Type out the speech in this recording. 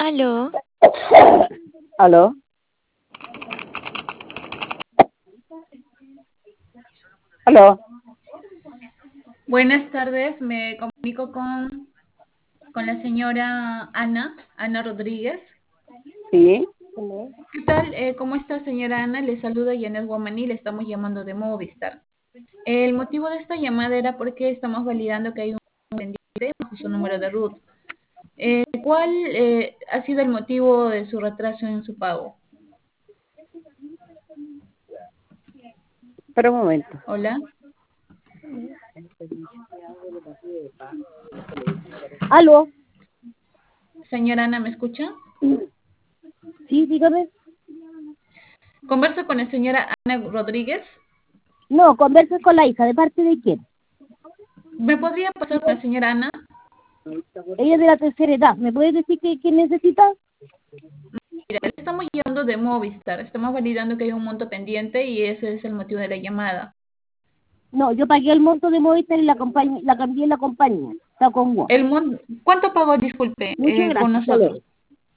Aló, ¿Aló? ¿Aló? Buenas tardes, me comunico con la señora Ana Rodríguez. Sí. ¿Qué tal? ¿Cómo está, señora Ana? Le saluda Janet Guamaní, le estamos llamando de Movistar. El motivo de esta llamada era porque estamos validando que hay un pendiente bajo su número de RUT. ¿Cuál ha sido el motivo de su retraso en su pago? Espera un momento. Hola, ¿Aló? señora Ana, ¿me escucha? Sí, dígame. Converso con la señora Ana Rodríguez. No, converso con la hija. ¿De parte de quién? ¿Me podría pasar con la señora Ana? Ella es de la tercera edad. ¿Me puede decir qué necesita? Mira, le estamos llamando de Movistar. Estamos validando que hay un monto pendiente y ese es el motivo de la llamada. No, yo pagué el monto de Movistar y la cambié en la compañía. Está con vos. ¿Cuánto pagó, disculpe, Muchas con gracias. Hasta nosotros? luego.